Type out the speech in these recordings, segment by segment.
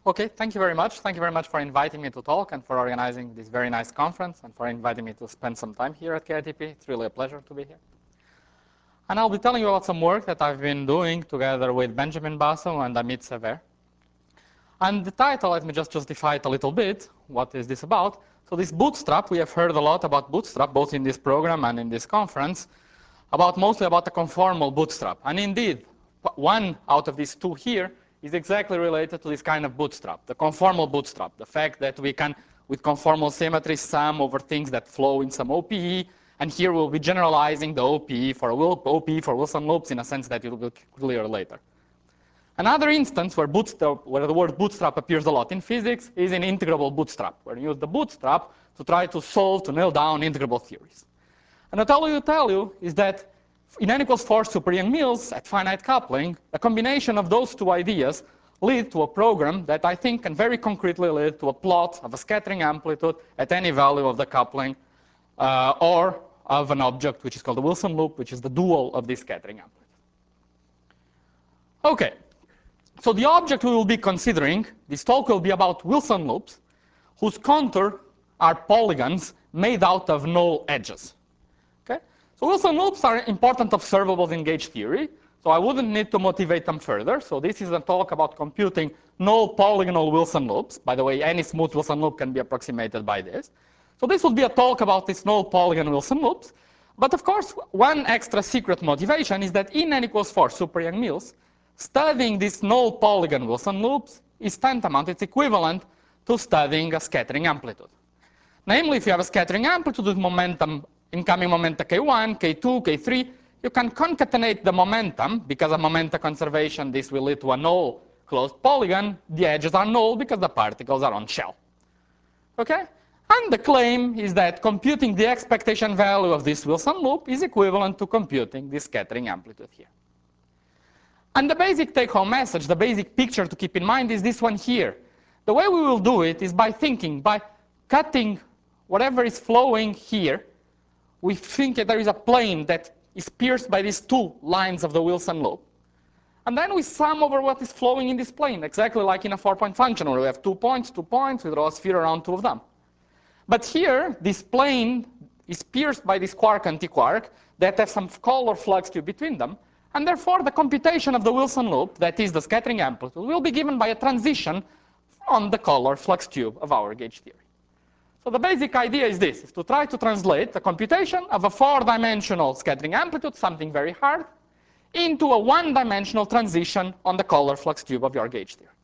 Okay, thank you very much. Thank you very much for inviting me to talk and for organizing this very nice conference and for inviting me to spend some time here at KITP. It's really a pleasure to be here. And I'll be telling you about some work that I've been doing together with Benjamin Basso and Amit Sever. And the title, let me just justify it a little bit. What is this about? So this Bootstrap, we have heard a lot about Bootstrap, both in this program and in this conference, mostly about the conformal Bootstrap. And indeed, one out of these two here is exactly related to this kind of bootstrap, the conformal bootstrap, the fact that we can, with conformal symmetry, sum over things that flow in some OPE, and here we'll be generalizing the OPE for Wilson loops in a sense that it will be clear later. Another instance where the word bootstrap appears a lot in physics is in integrable bootstrap, where you use the bootstrap to try to nail down integrable theories. And what I will tell you is that in n equals 4 super Yang-Mills at finite coupling, a combination of those two ideas lead to a program that I think can very concretely lead to a plot of a scattering amplitude at any value of the coupling or of an object which is called the Wilson loop, which is the dual of this scattering amplitude. Okay, so the object we will be considering, this talk will be about Wilson loops whose contour are polygons made out of null edges. So Wilson loops are important observables in gauge theory, so I wouldn't need to motivate them further. So this is a talk about computing null polygonal Wilson loops. By the way, any smooth Wilson loop can be approximated by this. So this would be a talk about these null polygon Wilson loops. But of course, one extra secret motivation is that in n equals 4 super Yang-Mills, studying these null polygon Wilson loops is tantamount, it's equivalent to studying a scattering amplitude. Namely, if you have a scattering amplitude with momentum, incoming momenta k1, k2, k3, you can concatenate the momentum, because of momenta conservation, this will lead to a null closed polygon. The edges are null because the particles are on shell. Okay? And the claim is that computing the expectation value of this Wilson loop is equivalent to computing the scattering amplitude here. And the basic take-home message, the basic picture to keep in mind is this one here. The way we will do it is by cutting whatever is flowing here. We think that there is a plane that is pierced by these two lines of the Wilson loop. And then we sum over what is flowing in this plane, exactly like in a 4-point function where we have 2 points, we draw a sphere around two of them. But here, this plane is pierced by this quark-antiquark that have some color flux tube between them. And therefore, the computation of the Wilson loop, that is the scattering amplitude, will be given by a transition on the color flux tube of our gauge theory. So the basic idea is this, is to try to translate the computation of a 4-dimensional scattering amplitude, something very hard, into a 1-dimensional transition on the color flux tube of your gauge theory.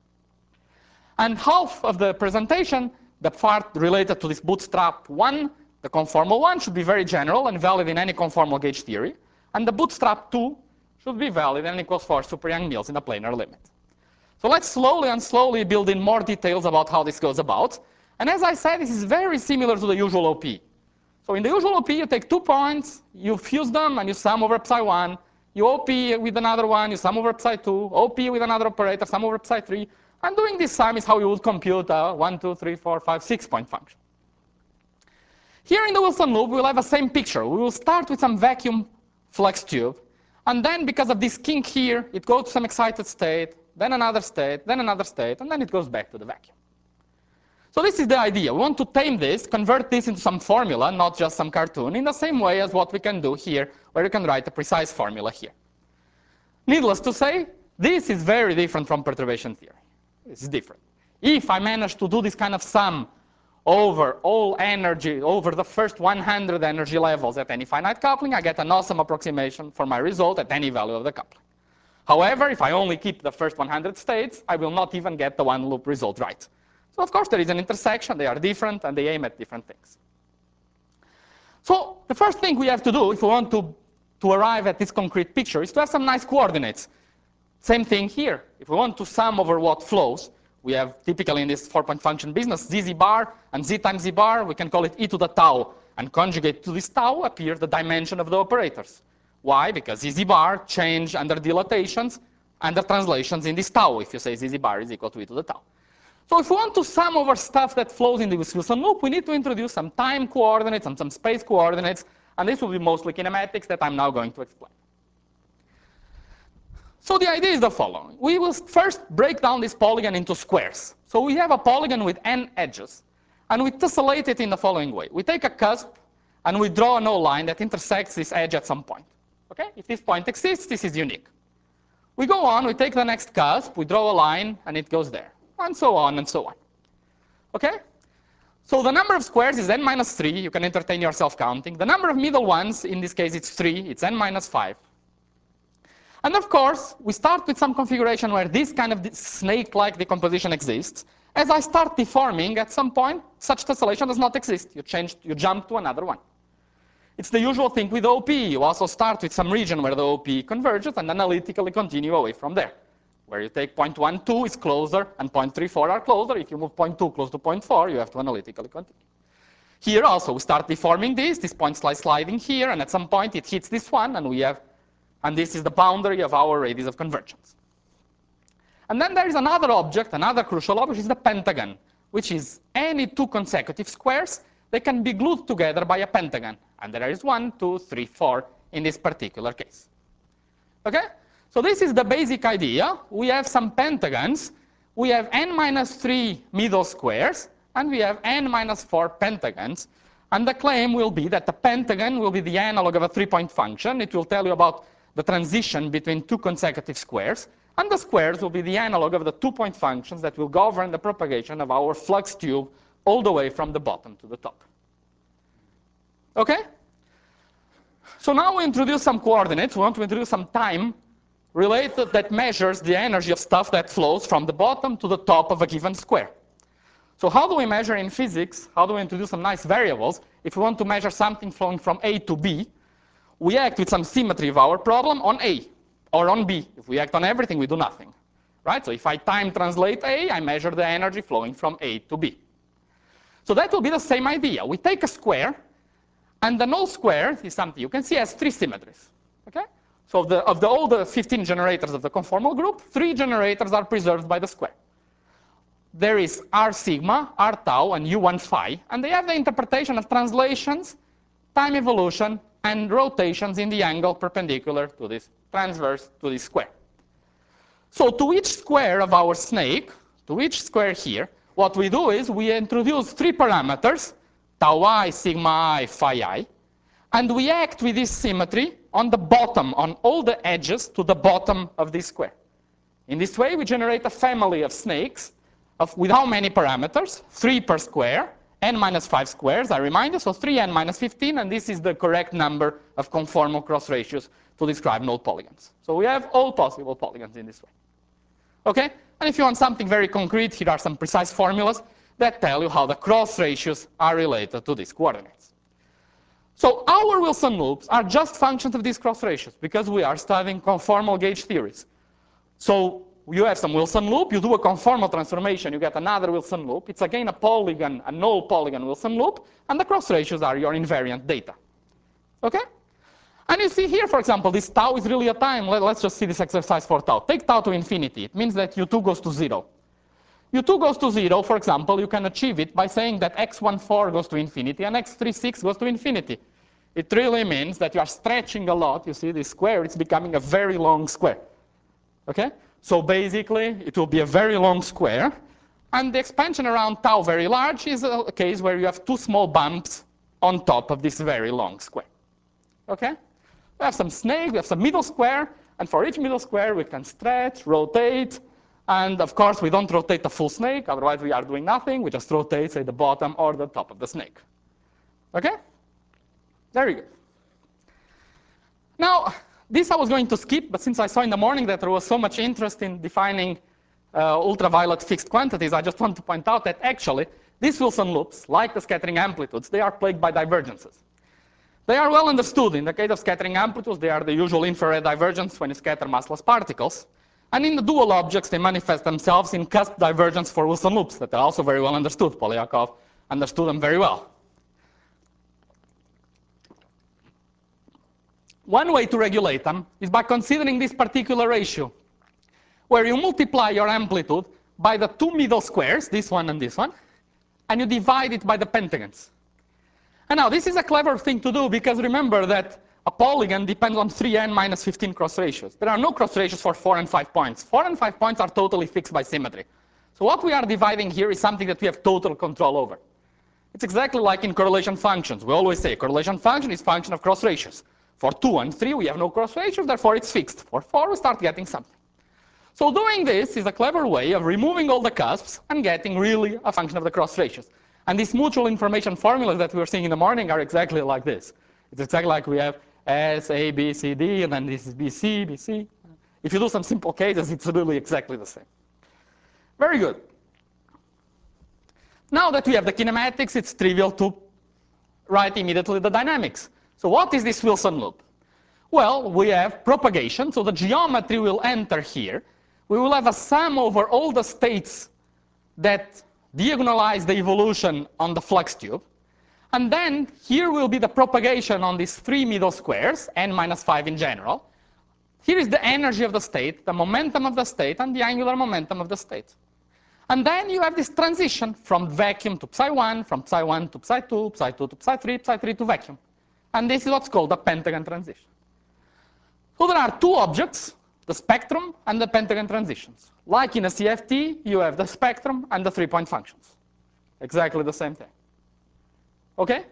And half of the presentation, the part related to this bootstrap 1, the conformal one, should be very general and valid in any conformal gauge theory. And the bootstrap 2 should be valid in n equals 4 super Yang-Mills in a planar limit. So let's slowly build in more details about how this goes about. And as I said, this is very similar to the usual OP. So in the usual OP, you take 2 points, you fuse them, and you sum over psi1. You OP with another one, you sum over psi2. OP with another operator, sum over psi3. And doing this sum is how you would compute a 1, 2, 3, 4, 5, 6-point function. Here in the Wilson loop, we'll have the same picture. We will start with some vacuum flux tube. And then because of this kink here, it goes to some excited state, then another state, then another state, and then it goes back to the vacuum. So this is the idea. We want to tame this, convert this into some formula, not just some cartoon, in the same way as what we can do here, where you can write a precise formula here. Needless to say, this is very different from perturbation theory. It's different. If I manage to do this kind of sum over all energy, over the first 100 energy levels at any finite coupling, I get an awesome approximation for my result at any value of the coupling. However, if I only keep the first 100 states, I will not even get the one loop result right. So of course, there is an intersection. They are different, and they aim at different things. So the first thing we have to do if we want to arrive at this concrete picture is to have some nice coordinates. Same thing here. If we want to sum over what flows, we have typically in this 4-point function business, z bar and z times z bar. We can call it e to the tau. And conjugate to this tau appear the dimension of the operators. Why? Because z bar change under dilatations, under translations in this tau. If you say z bar is equal to e to the tau. So if we want to sum over stuff that flows in the Wilson loop, we need to introduce some time coordinates and some space coordinates. And this will be mostly kinematics that I'm now going to explain. So the idea is the following. We will first break down this polygon into squares. So we have a polygon with n edges, and we tessellate it in the following way. We take a cusp, and we draw a null line that intersects this edge at some point. Okay? If this point exists, this is unique. We go on, we take the next cusp, we draw a line, and it goes there, and so on and so on. Okay? So the number of squares is n minus 3. You can entertain yourself counting. The number of middle ones, in this case, it's 3. It's n minus 5. And of course, we start with some configuration where this kind of snake-like decomposition exists. As I start deforming, at some point, such tessellation does not exist. You jump to another one. It's the usual thing with OP. You also start with some region where the OP converges and analytically continue away from there. Where you take 0.12 is closer and 0.34 are closer. If you move 0.2 close to 0.4, you have to analytically continue. Here also, we start deforming this point sliding here, and at some point it hits this one, and this is the boundary of our radius of convergence. And then there is another object, another crucial object, which is the pentagon, which is any two consecutive squares. They can be glued together by a pentagon. And there is 1, 2, 3, 4 in this particular case. Okay? So this is the basic idea. We have some pentagons. We have n minus 3 middle squares, and we have n minus 4 pentagons. And the claim will be that the pentagon will be the analog of a 3-point function. It will tell you about the transition between two consecutive squares. And the squares will be the analog of the 2-point functions that will govern the propagation of our flux tube all the way from the bottom to the top. Okay? So now we introduce some coordinates. We want to introduce some time related that measures the energy of stuff that flows from the bottom to the top of a given square. So how do we measure in physics? How do we introduce some nice variables? If we want to measure something flowing from A to B, we act with some symmetry of our problem on A or on B. If we act on everything, we do nothing. Right? So if I time translate A, I measure the energy flowing from A to B. So that will be the same idea. We take a square, and the null square is something you can see has 3 symmetries. Okay? So of all the 15 generators of the conformal group, 3 generators are preserved by the square. There is R sigma, R tau, and U1 phi, and they have the interpretation of translations, time evolution, and rotations in the angle perpendicular to this, transverse to this square. So to each square of our snake, to each square here, what we do is we introduce 3 parameters, tau I, sigma I, phi I, and we act with this symmetry on the bottom, on all the edges to the bottom of this square. In this way, we generate a family of snakes with how many parameters? 3 per square, n minus 5 squares, I remind you, so 3n minus 15, and this is the correct number of conformal cross ratios to describe null polygons. So we have all possible polygons in this way. Okay? And if you want something very concrete, here are some precise formulas that tell you how the cross ratios are related to these coordinates. So our Wilson loops are just functions of these cross ratios because we are studying conformal gauge theories. So you have some Wilson loop, you do a conformal transformation, you get another Wilson loop. It's again a polygon, a null polygon Wilson loop, and the cross ratios are your invariant data. Okay? And you see here, for example, this tau is really a time. Let's just see this exercise for tau. Take tau to infinity. It means that U2 goes to 0. U2 goes to 0, for example, you can achieve it by saying that x14 goes to infinity and x36 goes to infinity. It really means that you are stretching a lot. You see this square, it's becoming a very long square. Okay? So basically, it will be a very long square. And the expansion around tau very large is a case where you have 2 small bumps on top of this very long square. Okay? We have some snake, we have some middle square, and for each middle square we can stretch, rotate, and of course we don't rotate the full snake, otherwise we are doing nothing. We just rotate, say, the bottom or the top of the snake. Okay? Very good. Now, this I was going to skip, but since I saw in the morning that there was so much interest in defining ultraviolet fixed quantities, I just want to point out that actually these Wilson loops, like the scattering amplitudes, they are plagued by divergences. They are well understood. In the case of scattering amplitudes, they are the usual infrared divergence when you scatter massless particles. And in the dual objects, they manifest themselves in cusp divergence for Wilson loops that are also very well understood. Polyakov understood them very well. One way to regulate them is by considering this particular ratio, where you multiply your amplitude by the 2 middle squares, this one and this one, and you divide it by the pentagons. And now, this is a clever thing to do because remember that a polygon depends on 3n minus 15 cross ratios. There are no cross ratios for 4 and 5 points. 4 and 5 points are totally fixed by symmetry. So what we are dividing here is something that we have total control over. It's exactly like in correlation functions. We always say correlation function is function of cross ratios. For 2 and 3, we have no cross ratios, therefore it's fixed. For 4, we start getting something. So doing this is a clever way of removing all the cusps and getting really a function of the cross ratios. And these mutual information formulas that we were seeing in the morning are exactly like this. It's exactly like we have S, A, B, C, D, and then this is B, C, B, C. If you do some simple cases, it's really exactly the same. Very good. Now that we have the kinematics, it's trivial to write immediately the dynamics. So what is this Wilson loop? Well, we have propagation, so the geometry will enter here. We will have a sum over all the states that diagonalize the evolution on the flux tube. And then here will be the propagation on these 3 middle squares, n minus 5 in general. Here is the energy of the state, the momentum of the state, and the angular momentum of the state. And then you have this transition from vacuum to psi1, from psi1 to psi2, psi2 to psi3, psi3 to vacuum. And this is what's called the pentagon transition. So there are 2 objects, the spectrum and the pentagon transitions. Like in a CFT, you have the spectrum and the 3-point functions. Exactly the same thing. Okay?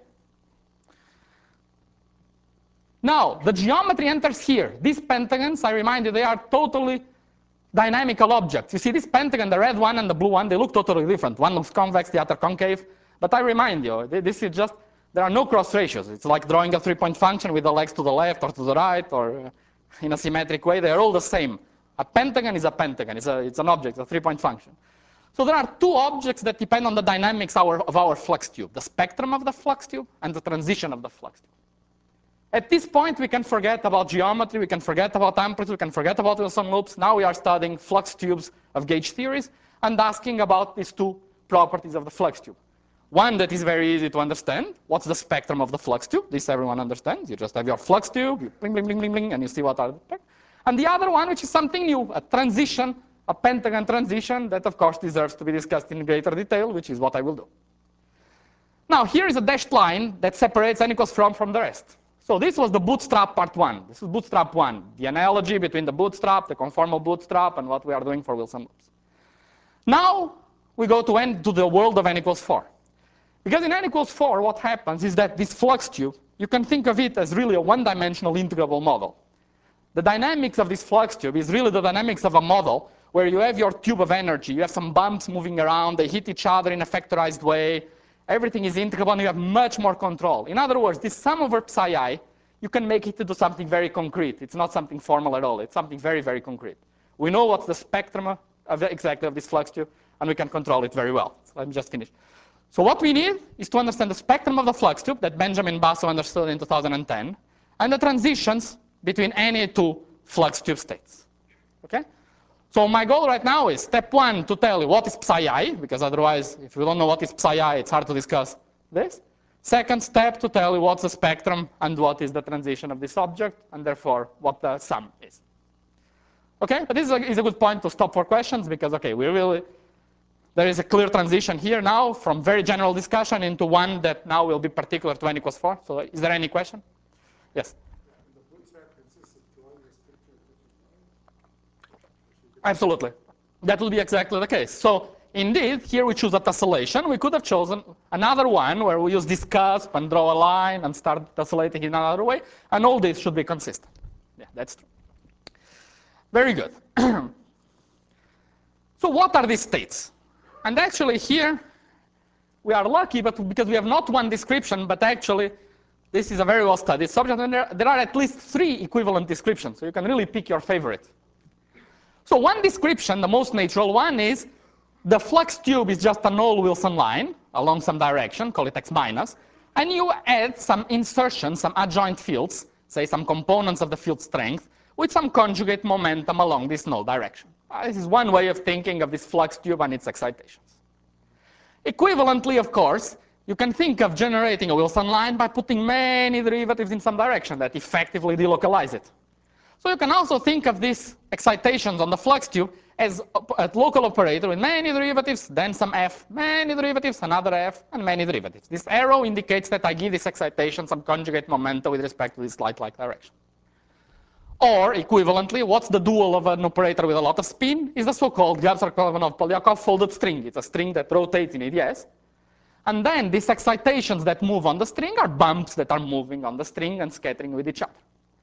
Now, the geometry enters here. These pentagons, I remind you, they are totally dynamical objects. You see this pentagon, the red one and the blue one, they look totally different. One looks convex, the other concave. But I remind you, this is just, there are no cross ratios. It's like drawing a 3-point function with the legs to the left or to the right or in a symmetric way. They are all the same. A pentagon is a pentagon. It's an object, a 3-point function. So there are 2 objects that depend on the dynamics of our flux tube, the spectrum of the flux tube and the transition of the flux tube. At this point, we can forget about geometry, we can forget about amplitude, we can forget about Wilson loops. Now we are studying flux tubes of gauge theories and asking about these 2 properties of the flux tube. One that is very easy to understand. What's the spectrum of the flux tube? This everyone understands. You just have your flux tube, you bling, bling, bling, bling, bling, and you see what are the. And the other one, which is something new, a transition, a pentagon transition that, of course, deserves to be discussed in greater detail, which is what I will do. Now, here is a dashed line that separates n equals from the rest. So this was the bootstrap part 1. This is bootstrap 1, the analogy between the bootstrap, the conformal bootstrap, and what we are doing for Wilson loops. Now we go to the world of n equals 4. Because in n equals 4, what happens is that this flux tube, you can think of it as really a one-dimensional integrable model. The dynamics of this flux tube is really the dynamics of a model where you have your tube of energy, you have some bumps moving around, they hit each other in a factorized way, everything is integrable, and you have much more control. In other words, this sum over psi I, you can make it into something very concrete. It's not something formal at all. It's something very, very concrete. We know what's the spectrum exactly of this flux tube, and we can control it very well. So let me just finish. So what we need is to understand the spectrum of the flux tube that Benjamin Basso understood in 2010, and the transitions between any 2 flux tube states. Okay? So my goal right now is, step 1, to tell you what is psi I, because otherwise, if you don't know what is psi I, it's hard to discuss this. Second step, to tell you what's the spectrum and what is the transition of this object, and therefore what the sum is. Okay? But this is a good point to stop for questions, because, okay, there is a clear transition here now from very general discussion into one that now will be particular to n equals 4. So is there any question? Yes? Absolutely. That will be exactly the case. So indeed, here we choose a tessellation. We could have chosen another one where we use this cusp and draw a line and start tessellating in another way. And all this should be consistent. Yeah, that's true. Very good. So what are these states? And actually here, we are lucky because we have not one description, but actually this is a very well studied subject. And there are at least 3 equivalent descriptions. So you can really pick your favorite. So one description, the most natural one, is the flux tube is just a null Wilson line along some direction, call it x minus, and you add some insertions, some adjoint fields, say some components of the field strength, with some conjugate momentum along this null direction. This is one way of thinking of this flux tube and its excitations. Equivalently, of course, you can think of generating a Wilson line by putting many derivatives in some direction that effectively delocalize it. So you can also think of these excitations on the flux tube as a local operator with many derivatives, then some f, many derivatives, another f, and many derivatives. This arrow indicates that I give this excitation some conjugate momenta with respect to this light-like direction. Or, equivalently, what's the dual of an operator with a lot of spin? Is the so-called Grabsar-Kolovanov-Polyakov folded string. It's a string that rotates in ADS. And then these excitations that move on the string are bumps that are moving on the string and scattering with each other.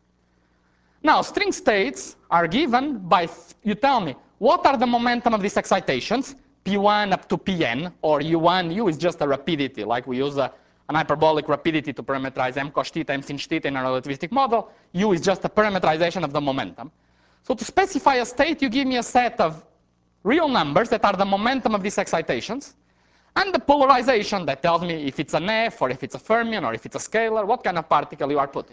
Now, string states are given by, you tell me, what are the momentum of these excitations? P1 up to Pn, or U1, U is just a rapidity, like we use an hyperbolic rapidity to parameterize m cos theta, m sin theta in a relativistic model. U is just a parameterization of the momentum. So to specify a state, you give me a set of real numbers that are the momentum of these excitations, and the polarization that tells me if it's an F, or if it's a fermion, or if it's a scalar, what kind of particle you are putting.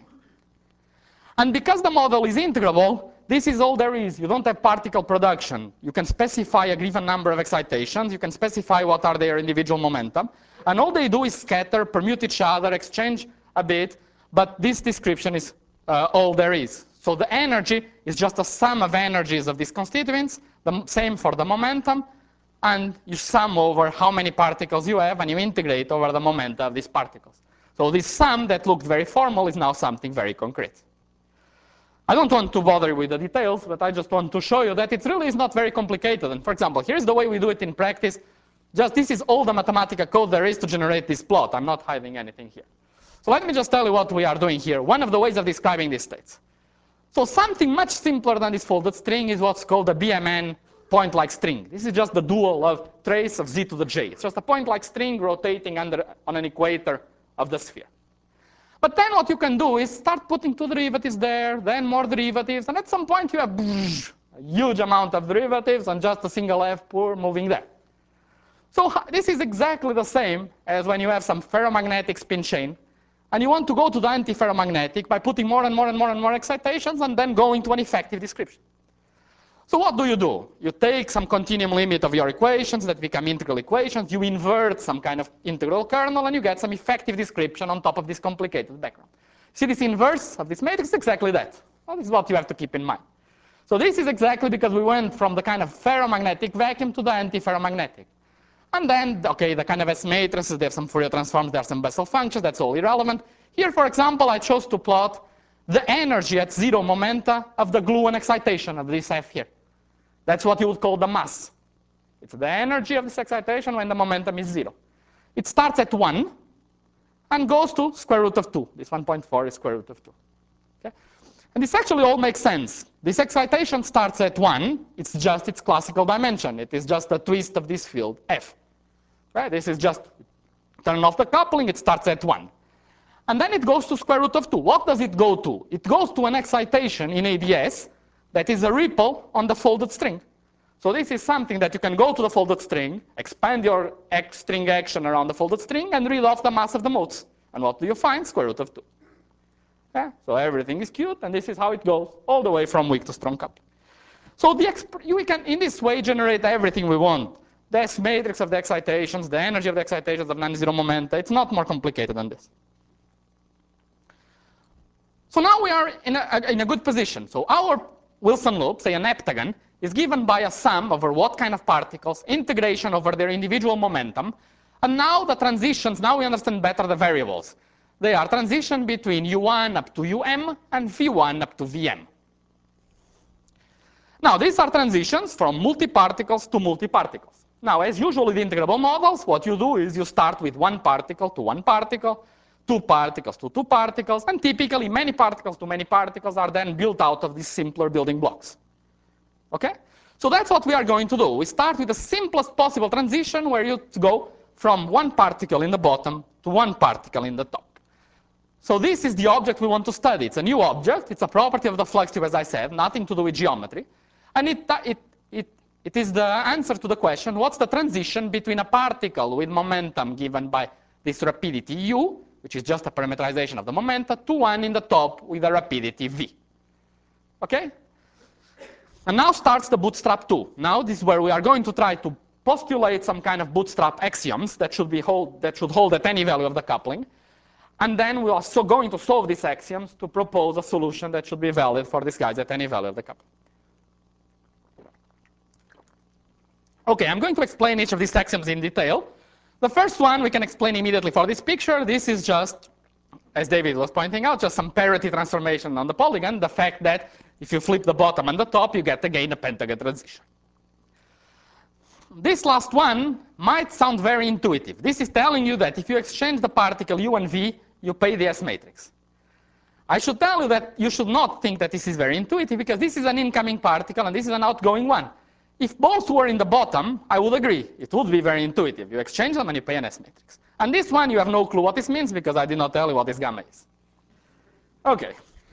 And because the model is integrable, this is all there is. You don't have particle production. You can specify a given number of excitations. You can specify what are their individual momentum. And all they do is scatter, permute each other, exchange a bit. But this description is all there is. So the energy is just a sum of energies of these constituents, the same for the momentum. And you sum over how many particles you have, and you integrate over the momenta of these particles. So this sum that looked very formal is now something very concrete. I don't want to bother you with the details, but I just want to show you that it really is not very complicated. And for example, here's the way we do it in practice. Just this is all the Mathematica code there is to generate this plot. I'm not hiding anything here. So let me just tell you what we are doing here. One of the ways of describing these states. So something much simpler than this folded string is what's called a BMN point-like string. This is just the dual of trace of z to the j. It's just a point-like string rotating on an equator of the sphere. But then what you can do is start putting two derivatives there, then more derivatives, and at some point you have a huge amount of derivatives and just a single f pure moving there. So this is exactly the same as when you have some ferromagnetic spin chain, and you want to go to the antiferromagnetic by putting more and more and more and more excitations and then going to an effective description. So what do? You take some continuum limit of your equations that become integral equations, you invert some kind of integral kernel, and you get some effective description on top of this complicated background. See this inverse of this matrix? Exactly that. Well, this is what you have to keep in mind. So this is exactly because we went from the kind of ferromagnetic vacuum to the antiferromagnetic. And then, okay, the kind of S matrices, they have some Fourier transforms, there are some Bessel functions, that's all irrelevant. Here, for example, I chose to plot the energy at zero momenta of the gluon excitation of this F here. That's what you would call the mass. It's the energy of this excitation when the momentum is 0. It starts at 1 and goes to square root of 2. This 1.4 is square root of 2. Okay? And this actually all makes sense. This excitation starts at 1. It's just its classical dimension. It is just a twist of this field, F. Right? This is just turn off the coupling. It starts at 1. And then it goes to square root of 2. What does it go to? It goes to an excitation in ADS that is a ripple on the folded string. So this is something that you can go to the folded string, expand your string action around the folded string, and read off the mass of the modes. And what do you find? Square root of 2. Yeah? So everything is cute, and this is how it goes, all the way from weak to strong coupling. So we can, in this way, generate everything we want. The S matrix of the excitations, the energy of the excitations of non-zero momenta. It's not more complicated than this. So now we are in a good position. So our Wilson loop, say an heptagon, is given by a sum over what kind of particles, integration over their individual momentum, and now the transitions, now we understand better the variables. They are transition between U1 up to UM and V1 up to VM. Now these are transitions from multiparticles to multiparticles. Now as usual with integrable models, what you do is you start with one particle to one particle, two particles to two particles, and typically many particles to many particles are then built out of these simpler building blocks. Okay? So that's what we are going to do. We start with the simplest possible transition where you go from one particle in the bottom to one particle in the top. So this is the object we want to study. It's a new object. It's a property of the flux tube, as I said, nothing to do with geometry. And it is the answer to the question, what's the transition between a particle with momentum given by this rapidity u, which is just a parameterization of the momenta, to one in the top with a rapidity v. Okay? And now starts the bootstrap 2. Now this is where we are going to try to postulate some kind of bootstrap axioms that should hold at any value of the coupling. And then we are also going to solve these axioms to propose a solution that should be valid for these guys at any value of the coupling. Okay, I'm going to explain each of these axioms in detail. The first one we can explain immediately for this picture. This is just, as David was pointing out, just some parity transformation on the polygon. The fact that if you flip the bottom and the top, you get again a pentagon transition. This last one might sound very intuitive. This is telling you that if you exchange the particle u and v, you pay the S matrix. I should tell you that you should not think that this is very intuitive, because this is an incoming particle and this is an outgoing one. If both were in the bottom, I would agree. It would be very intuitive. You exchange them and you pay an S matrix. And this one, you have no clue what this means, because I did not tell you what this gamma is. Okay.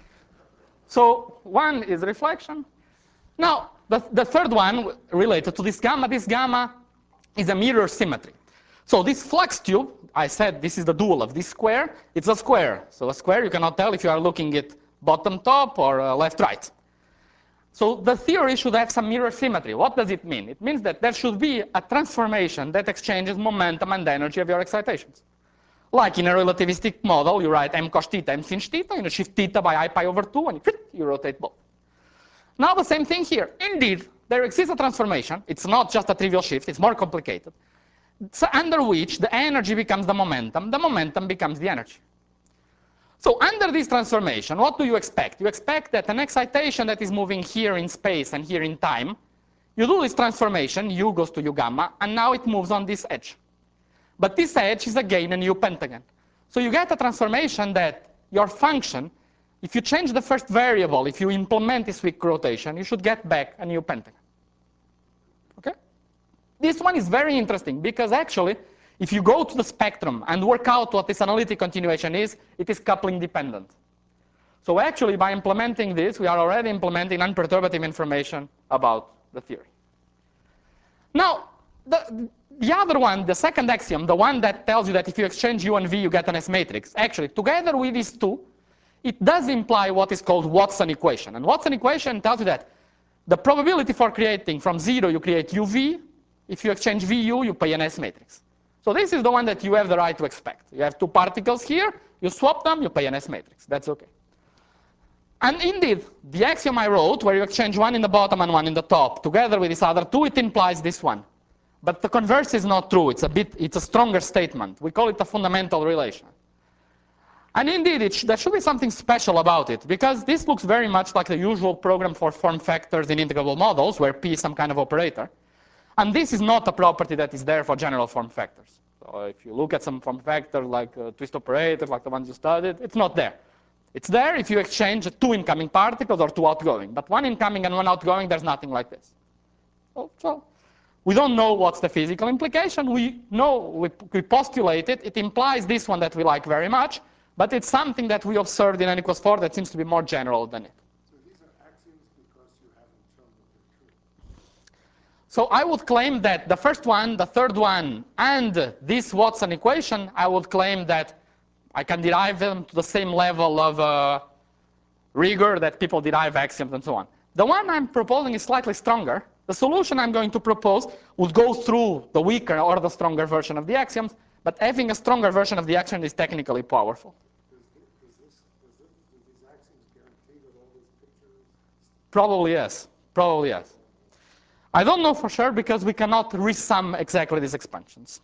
So one is reflection. Now, the third one related to this gamma is a mirror symmetry. So this flux tube, I said this is the dual of this square. It's a square. So a square, you cannot tell if you are looking at bottom top or left right. So the theory should have some mirror symmetry. What does it mean? It means that there should be a transformation that exchanges momentum and energy of your excitations. Like in a relativistic model, you write m cos theta, m sin theta, and you shift theta by I pi over 2, and you rotate both. Now the same thing here. Indeed, there exists a transformation. It's not just a trivial shift. It's more complicated. So under which the energy becomes the momentum becomes the energy. So under this transformation, what do you expect? You expect that an excitation that is moving here in space and here in time, you do this transformation, u goes to u gamma, and now it moves on this edge. But this edge is again a new pentagon. So you get a transformation that your function, if you change the first variable, if you implement this weak rotation, you should get back a new pentagon. Okay? This one is very interesting, because actually, if you go to the spectrum and work out what this analytic continuation is, it is coupling dependent. So actually, by implementing this, we are already implementing unperturbative information about the theory. Now, the other one, the second axiom, the one that tells you that if you exchange u and v, you get an S matrix, actually, together with these two, it does imply what is called Watson equation. And Watson equation tells you that the probability for creating from 0, you create uv. If you exchange vu, you pay an S matrix. So this is the one that you have the right to expect. You have two particles here, you swap them, you pay an S matrix. That's okay. And indeed, the axiom I wrote, where you exchange one in the bottom and one in the top, together with this other two, it implies this one. But the converse is not true. It's a stronger statement. We call it a fundamental relation. And indeed, there should be something special about it, because this looks very much like the usual program for form factors in integrable models, where P is some kind of operator. And this is not a property that is there for general form factors. So if you look at some form factors like twist operators, like the ones you studied, it's not there. It's there if you exchange two incoming particles or two outgoing. But one incoming and one outgoing, there's nothing like this. So we don't know what's the physical implication. We know, we postulate it. It implies this one that we like very much. But it's something that we observed in n equals 4 that seems to be more general than it. So these are axioms because you haven't shown that they're true. So I would claim that the first one, the third one, and this Watson equation, I would claim that I can derive them to the same level of rigor that people derive axioms and so on. The one I'm proposing is slightly stronger. The solution I'm going to propose would go through the weaker or the stronger version of the axioms, but having a stronger version of the axiom is technically powerful. Do these axioms guarantee that all these pictures? Probably yes. Probably yes. I don't know for sure, because we cannot resum exactly these expansions.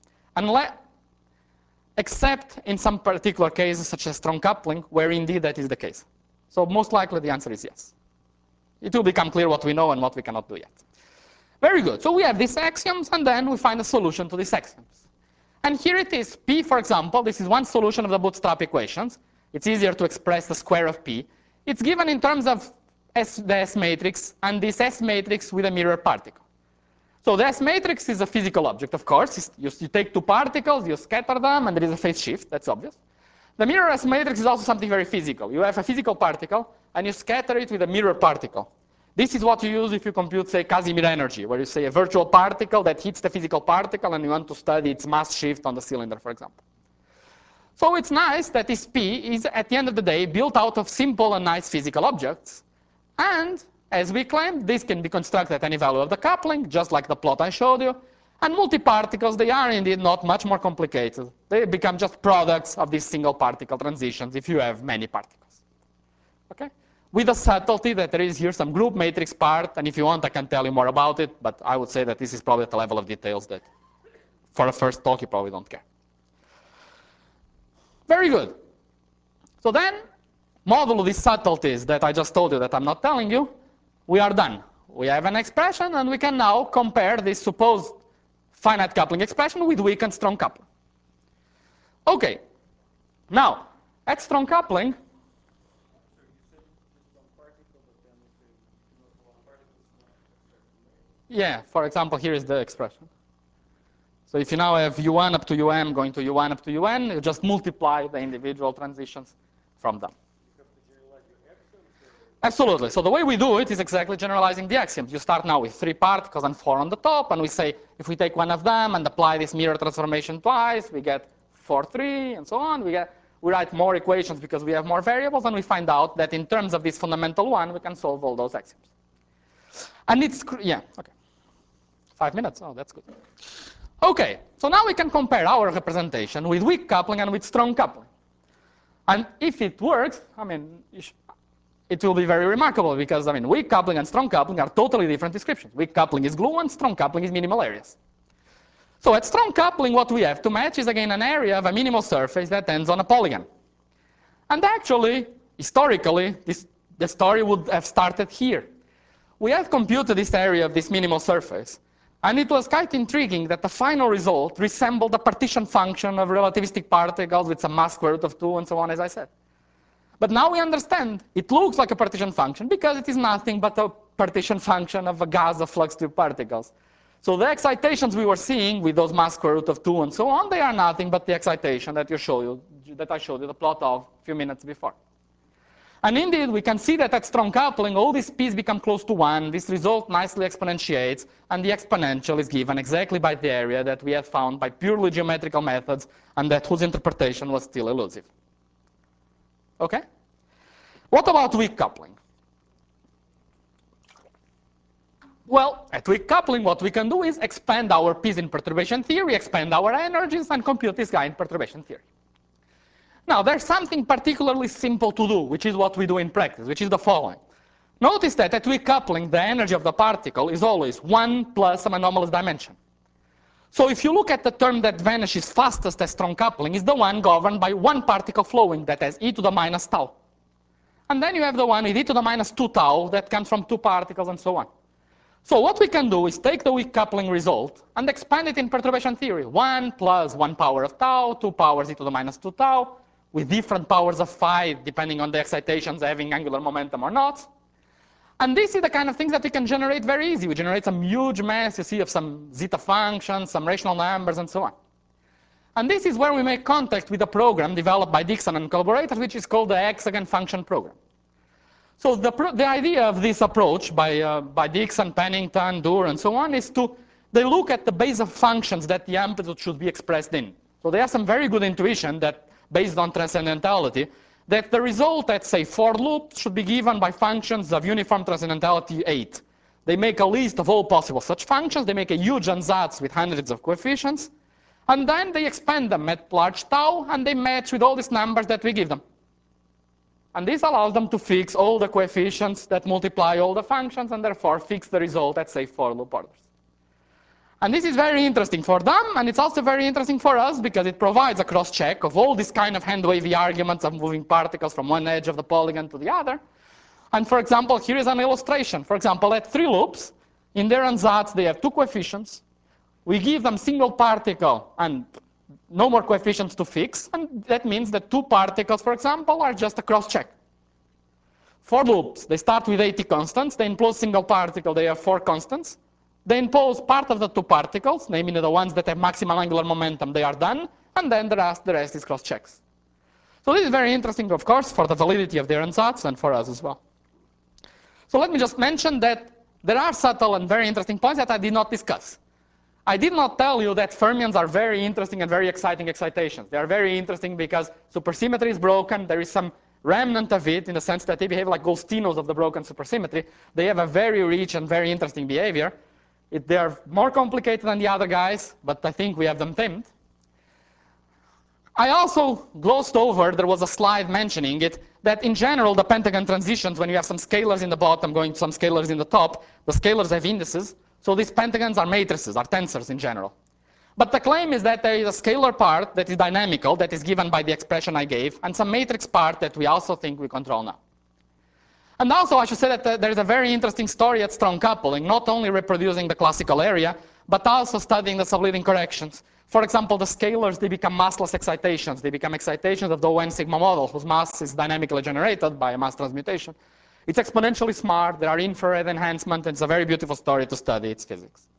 Except in some particular cases, such as strong coupling, where indeed that is the case. So most likely the answer is yes. It will become clear what we know and what we cannot do yet. Very good. So we have these axioms, and then we find a solution to these axioms. And here it is. P, for example, this is one solution of the bootstrap equations. It's easier to express the square of P. It's given in terms of the S matrix, and this S matrix with a mirror particle. So the S matrix is a physical object, of course. You take two particles, you scatter them, and there is a phase shift. That's obvious. The mirror S matrix is also something very physical. You have a physical particle, and you scatter it with a mirror particle. This is what you use if you compute, say, Casimir energy, where you say a virtual particle that hits the physical particle, and you want to study its mass shift on the cylinder, for example. So it's nice that this P is, at the end of the day, built out of simple and nice physical objects. And as we claimed, this can be constructed at any value of the coupling, just like the plot I showed you. And multiparticles, they are indeed not much more complicated. They become just products of these single particle transitions if you have many particles. Okay? with a subtlety that there is here some group matrix part, and if you want, I can tell you more about it, but I would say that this is probably at the level of details that for a first talk you probably don't care. Very good. So then, modulo these subtleties that I just told you that I'm not telling you, we are done. We have an expression, and we can now compare this supposed finite coupling expression with weak and strong coupling. Okay. Now, at strong coupling, yeah, for example, here is the expression. So if you now have U1 up to UM going to U1 up to UN, you just multiply the individual transitions from them. Absolutely. So the way we do it is exactly generalizing the axioms. You start now with 3 particles and 4 on the top, and we say if we take one of them and apply this mirror transformation twice, we get 4, 3, and so on. We write more equations because we have more variables, and we find out that in terms of this fundamental one, we can solve all those axioms. And it's, yeah, okay. 5 minutes, oh, that's good. Okay, so now we can compare our representation with weak coupling and with strong coupling. And if it works, I mean, it will be very remarkable because, I mean, weak coupling and strong coupling are totally different descriptions. Weak coupling is glue and strong coupling is minimal areas. So at strong coupling, what we have to match is, again, an area of a minimal surface that ends on a polygon. And actually, historically, the story would have started here. We have computed this area of this minimal surface, and it was quite intriguing that the final result resembled a partition function of relativistic particles with some mass square root of 2 and so on, as I said. But now we understand it looks like a partition function because it is nothing but a partition function of a gas of flux tube particles. So the excitations we were seeing with those mass square root of 2 and so on, they are nothing but the excitation that I showed you the plot of a few minutes before. And indeed, we can see that at strong coupling, all these p's become close to 1. This result nicely exponentiates, and the exponential is given exactly by the area that we had found by purely geometrical methods, and that whose interpretation was still elusive. Okay? What about weak coupling? Well, at weak coupling, what we can do is expand our p's in perturbation theory, expand our energies, and compute this guy in perturbation theory. Now, there's something particularly simple to do, which is what we do in practice, which is the following. Notice that at weak coupling, the energy of the particle is always 1 plus some anomalous dimension. So if you look at the term that vanishes fastest at strong coupling, is the one governed by one particle flowing that has e to the minus tau. And then you have the one with e to the minus 2 tau that comes from 2 particles and so on. So what we can do is take the weak coupling result and expand it in perturbation theory. 1 plus 1 power of tau, 2 powers e to the minus 2 tau, with different powers of phi, depending on the excitations having angular momentum or not. And this is the kind of things that we can generate very easy. We generate some huge mass, you see, of some zeta functions, some rational numbers, and so on. And this is where we make contact with a program developed by Dixon and collaborators, which is called the hexagon function program. So the idea of this approach by Dixon, Pennington, Doerr, and so on is they look at the base of functions that the amplitude should be expressed in. So they have some very good intuition that, based on transcendentality, that the result at, say, for loop should be given by functions of uniform transcendentality 8. They make a list of all possible such functions. They make a huge ansatz with hundreds of coefficients. And then they expand them at large tau, and they match with all these numbers that we give them. And this allows them to fix all the coefficients that multiply all the functions, and therefore fix the result at, say, for loop orders. And this is very interesting for them, and it's also very interesting for us because it provides a cross-check of all these kind of hand-wavy arguments of moving particles from one edge of the polygon to the other. And for example, here is an illustration. For example, at 3 loops, in their ansatz, they have 2 coefficients. We give them single particle and no more coefficients to fix, and that means that 2 particles, for example, are just a cross-check. For loops, they start with 80 constants. They impose single particle, they have 4 constants. They impose part of the 2 particles, namely the ones that have maximal angular momentum, they are done, and then the rest is cross-checks. So this is very interesting, of course, for the validity of their ansatz and for us as well. So let me just mention that there are subtle and very interesting points that I did not discuss. I did not tell you that fermions are very interesting and very exciting excitations. They are very interesting because supersymmetry is broken. There is some remnant of it in the sense that they behave like Gostinos of the broken supersymmetry. They have a very rich and very interesting behavior. They are more complicated than the other guys, but I think we have them tamed. I also glossed over, there was a slide mentioning it, that in general the pentagon transitions when you have some scalars in the bottom going to some scalars in the top. The scalars have indices, so these pentagons are matrices, are tensors in general. But the claim is that there is a scalar part that is dynamical, that is given by the expression I gave, and some matrix part that we also think we control now. And also I should say that there is a very interesting story at strong coupling, not only reproducing the classical area, but also studying the subleading corrections. For example, the scalars, they become massless excitations. They become excitations of the ON sigma model, whose mass is dynamically generated by a mass transmutation. It's exponentially smart. There are infrared enhancement. It's a very beautiful story to study its physics.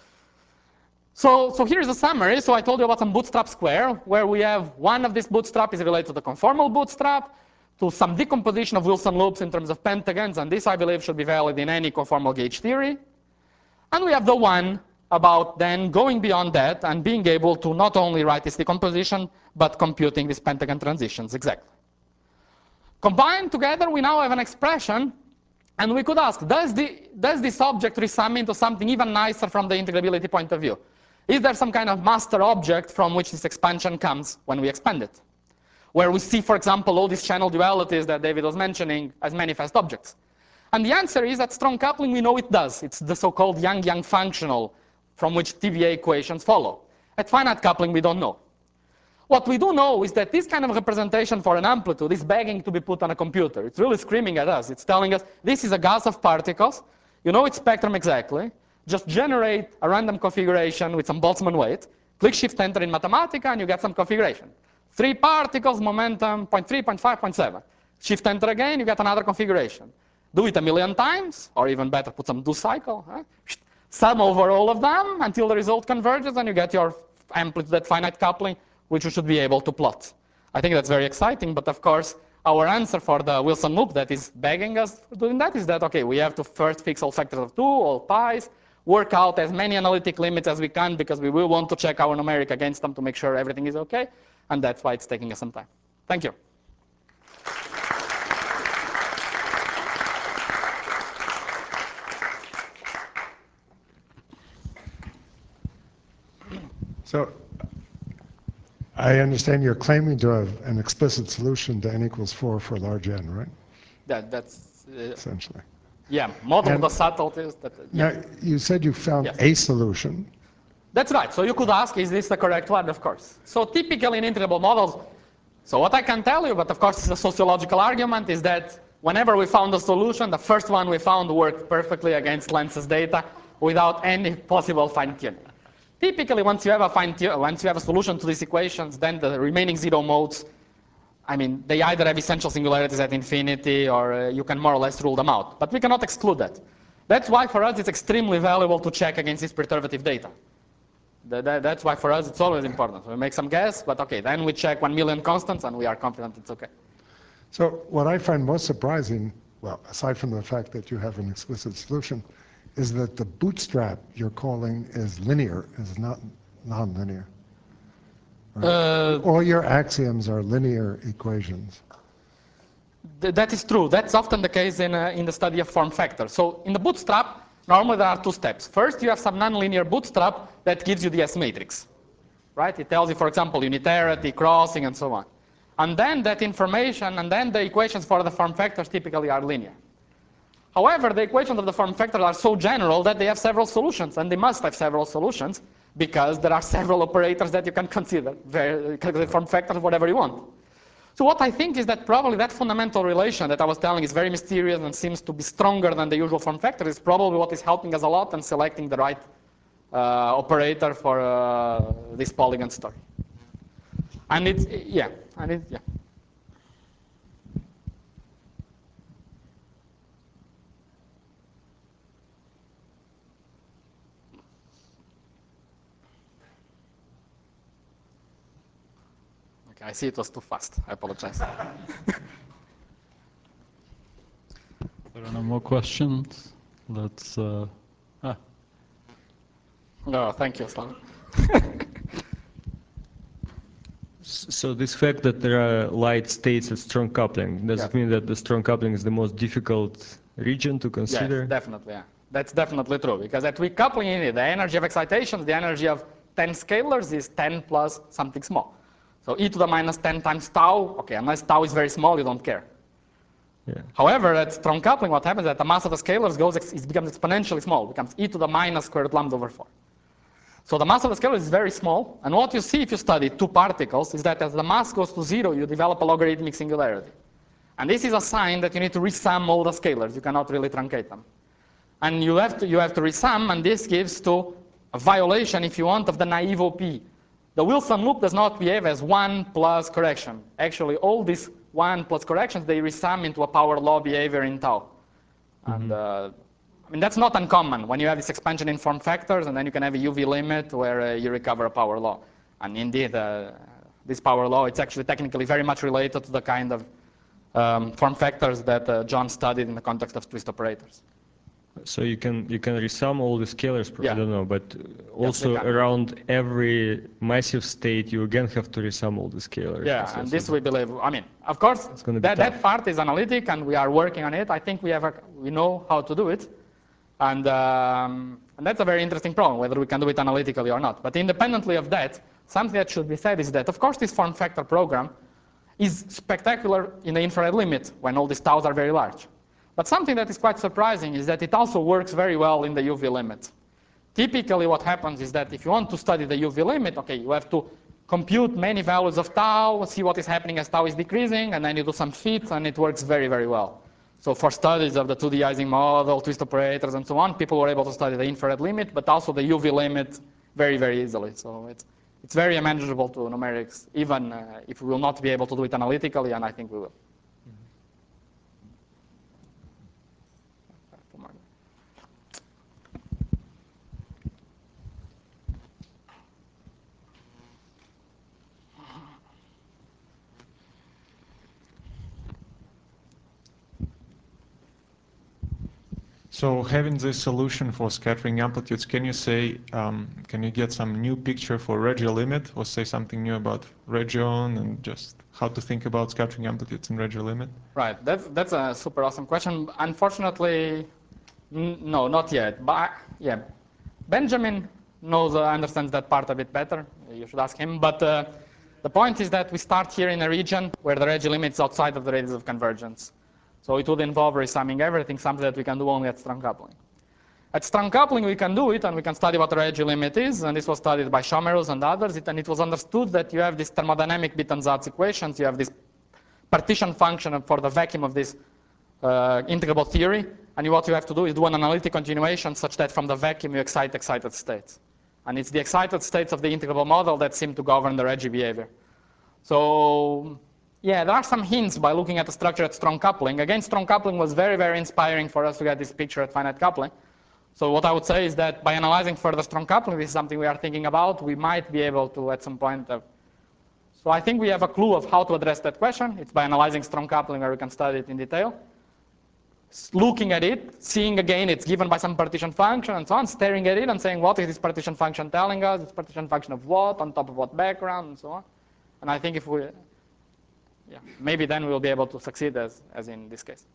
So here's a summary. So I told you about some bootstrap square, where we have one of these bootstrap is related to the conformal bootstrap, to some decomposition of Wilson loops in terms of pentagons, and this, I believe, should be valid in any conformal gauge theory. And we have the one about then going beyond that and being able to not only write this decomposition, but computing these pentagon transitions exactly. Combined together, we now have an expression, and we could ask, does this object resum into something even nicer from the integrability point of view? Is there some kind of master object from which this expansion comes when we expand it? Where we see, for example, all these channel dualities that David was mentioning as manifest objects. And the answer is that strong coupling, we know it does. It's the so-called Yang-Yang functional from which TVA equations follow. At finite coupling, we don't know. What we do know is that this kind of representation for an amplitude is begging to be put on a computer. It's really screaming at us. It's telling us, this is a gas of particles. You know its spectrum exactly. Just generate a random configuration with some Boltzmann weight. Click Shift-Enter in Mathematica, and you get some configuration. 3 particles, momentum, 0.3, 0.5, 0.7. Shift-Enter again, you get another configuration. Do it 1,000,000 times, or even better, put some do cycle. Sum over all of them until the result converges, and you get your amplitude at finite coupling, which you should be able to plot. I think that's very exciting, but of course, our answer for the Wilson loop that is begging us for doing that is that, okay, we have to first fix all factors of 2, all pi's, work out as many analytic limits as we can, because we will want to check our numeric against them to make sure everything is okay, and that's why it's taking us some time. Thank you. So I understand you're claiming to have an explicit solution to n equals 4 for large n, right? That's essentially. Yeah, model and the subtleties. Now, you said you found a solution. That's right. So you could ask, is this the correct one? Of course. So typically in integrable models, so what I can tell you, but of course it's a sociological argument, is that whenever we found a solution, the first one we found worked perfectly against Lenz's data without any possible fine-tuning. Typically, once you have a solution to these equations, then the remaining 0 modes, I mean, they either have essential singularities at infinity, or you can more or less rule them out. But we cannot exclude that. That's why for us it's extremely valuable to check against this perturbative data. That's why for us it's always important. We make some guess, but okay, then we check 1,000,000 constants, and we are confident it's okay. So what I find most surprising, well, aside from the fact that you have an explicit solution, is that the bootstrap you're calling is linear, is not nonlinear. Right? All your axioms are linear equations. That is true. That's often the case in the study of form factors. So in the bootstrap, normally there are 2 steps. First, you have some nonlinear bootstrap that gives you the S matrix. Right? It tells you, for example, unitarity, crossing, and so on. And then that information, and then the equations for the form factors typically are linear. However, the equations of the form factors are so general that they have several solutions, and they must have several solutions because there are several operators that you can consider, form factors, whatever you want. So what I think is that probably that fundamental relation that I was telling is very mysterious and seems to be stronger than the usual form factor is probably what is helping us a lot in selecting the right operator for this polygon story. And it's, yeah. Okay, I see it was too fast. I apologize. There are no more questions. Let's. No, thank you, Slav. So this fact that there are light states at strong coupling, does it mean that the strong coupling is the most difficult region to consider? Yes, definitely, yeah. That's definitely true, because at weak coupling, the energy of excitation, the energy of 10 scalars is 10 plus something small. So e to the minus 10 times tau, okay, unless tau is very small, you don't care. Yeah. However, at strong coupling, what happens is that the mass of the scalars it becomes exponentially small. It becomes e to the minus square root lambda over 4. So the mass of the scalar is very small, and what you see if you study two particles is that as the mass goes to 0, you develop a logarithmic singularity. And this is a sign that you need to resum all the scalars. You cannot really truncate them. And you have to resum, and this gives to a violation, if you want, of the naive OP. The Wilson loop does not behave as 1 plus correction. Actually, all these 1 plus corrections, they resum into a power law behavior in tau. And I mean, that's not uncommon when you have this expansion in form factors, and then you can have a UV limit where you recover a power law. And indeed, this power law, it's actually technically very much related to the kind of form factors that John studied in the context of twist operators. So you can resum all the scalars, Yeah. I don't know, but we also can. around every massive state, you again have to resum all the scalars. Yeah, So and this we believe, I mean, of course, gonna be that tough. part is analytic, and we are working on it. I think we know how to do it. And that's a very interesting problem, whether we can do it analytically or not. But independently of that, something that should be said is that, of course, this form factor program is spectacular in the infrared limit when all these taus are very large. But something that is quite surprising is that it also works very well in the UV limit. Typically what happens is that if you want to study the UV limit, okay, you have to compute many values of tau, see what is happening as tau is decreasing, and then you do some fits, and it works very, very well. So for studies of the 2D Ising model, twist operators, and so on, people were able to study the infrared limit, but also the UV limit very, very easily. So it's very manageable to numerics, even if we will not be able to do it analytically, and I think we will. So having this solution for scattering amplitudes, can you say, can you get some new picture for regio limit, or say something new about region and just how to think about scattering amplitudes in regio limit? Right, that's a super awesome question. Unfortunately, no, not yet. But yeah, Benjamin understands that part a bit better. You should ask him. But the point is that we start here in a region where the regio limit is outside of the radius of convergence. So it would involve resumming everything, something that we can do only at strong coupling. At strong coupling, we can do it, and we can study what the regio limit is, and this was studied by Schomerus and others, and it was understood that you have this thermodynamic Witten-Zatz equations, you have this partition function for the vacuum of this integrable theory, and what you have to do is do an analytic continuation such that from the vacuum you excite excited states. And it's the excited states of the integrable model that seem to govern the regio behavior. So yeah, there are some hints by looking at the structure at strong coupling. Again, strong coupling was very, very inspiring for us to get this picture at finite coupling. So what I would say is that by analyzing further strong coupling, this is something we are thinking about, we might be able to at some point. So I think we have a clue of how to address that question. It's by analyzing strong coupling where we can study it in detail. Looking at it, seeing again it's given by some partition function and so on, staring at it and saying what is this partition function telling us, this partition function of what, on top of what background, and so on. And I think if we, yeah, maybe then we'll be able to succeed as in this case.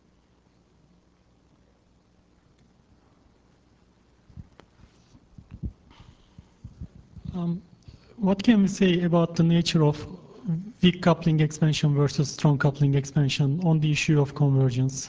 What can we say about the nature of weak coupling expansion versus strong coupling expansion on the issue of convergence?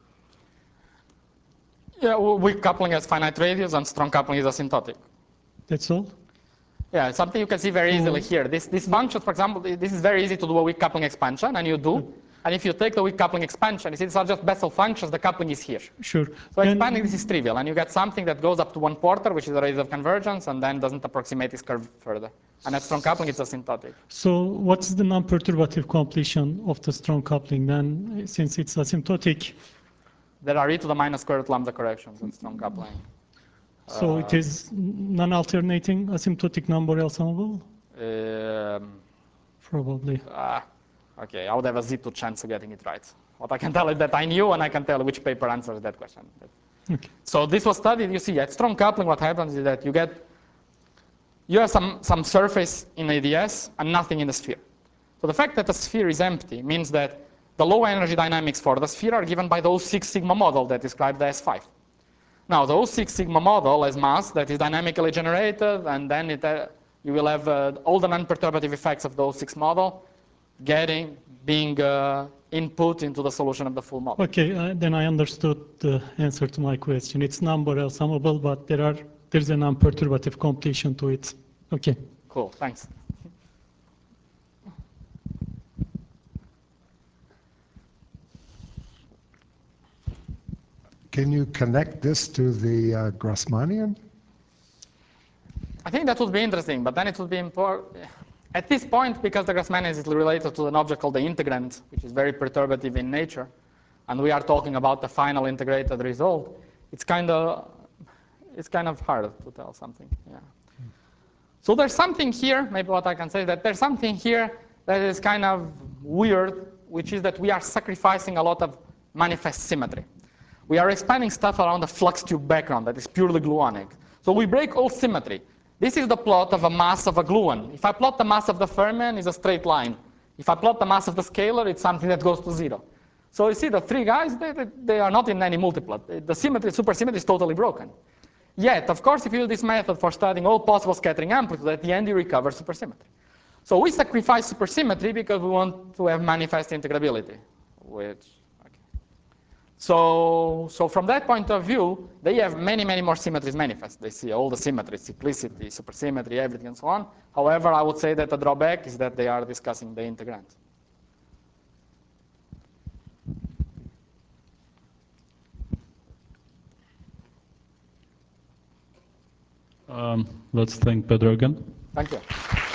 Yeah, weak coupling has finite radius and strong coupling is asymptotic. That's all? Yeah, something you can see very easily here. This function, for example, this is very easy to do a weak coupling expansion, and you do. And if you take the weak coupling expansion, you see these are just Bessel functions, the coupling is here. Sure. So expanding this is trivial, and you get something that goes up to 1/4, which is the radius of convergence, and then doesn't approximate this curve further. And at strong coupling, it's asymptotic. So what's the non-perturbative completion of the strong coupling then, since it's asymptotic? There are e to the minus square root lambda corrections at strong coupling. So it is non-alternating asymptotic non-Borel summable? Probably. Okay, I would have a Z2 chance of getting it right. What I can tell is that I knew, and I can tell which paper answers that question. Okay. So this was studied. You see, at strong coupling, what happens is that you have some surface in ADS and nothing in the sphere. So the fact that the sphere is empty means that the low energy dynamics for the sphere are given by the O6 sigma model that describes the S5. Now, the O6 sigma model has mass that is dynamically generated, and then You will have all the non-perturbative effects of those 6 models being input into the solution of the full model. Okay, then I understood the answer to my question. It's non-Borel summable, but there's a non-perturbative completion to it. Okay. Cool, thanks. Can you connect this to the Grassmannian? I think that would be interesting, but then it would be important. At this point, because the Grassmannian is related to an object called the integrand, which is very perturbative in nature, and we are talking about the final integrated result, it's kind of hard to tell something. Yeah. So there's something here, maybe what I can say is that there's something here that is kind of weird, which is that we are sacrificing a lot of manifest symmetry. We are expanding stuff around the flux tube background that is purely gluonic. So we break all symmetry. This is the plot of a mass of a gluon. If I plot the mass of the fermion, it's a straight line. If I plot the mass of the scalar, it's something that goes to 0. So you see the 3 guys, they are not in any multiplet. The symmetry, supersymmetry is totally broken. Yet, of course, if you use this method for studying all possible scattering amplitudes, at the end you recover supersymmetry. So we sacrifice supersymmetry because we want to have manifest integrability, which, okay. So from that point of view, they have many, many more symmetries manifest. They see all the symmetries, cyclicity, supersymmetry, everything, and so on. However, I would say that the drawback is that they are discussing the integrand. Let's thank Pedro again. Thank you.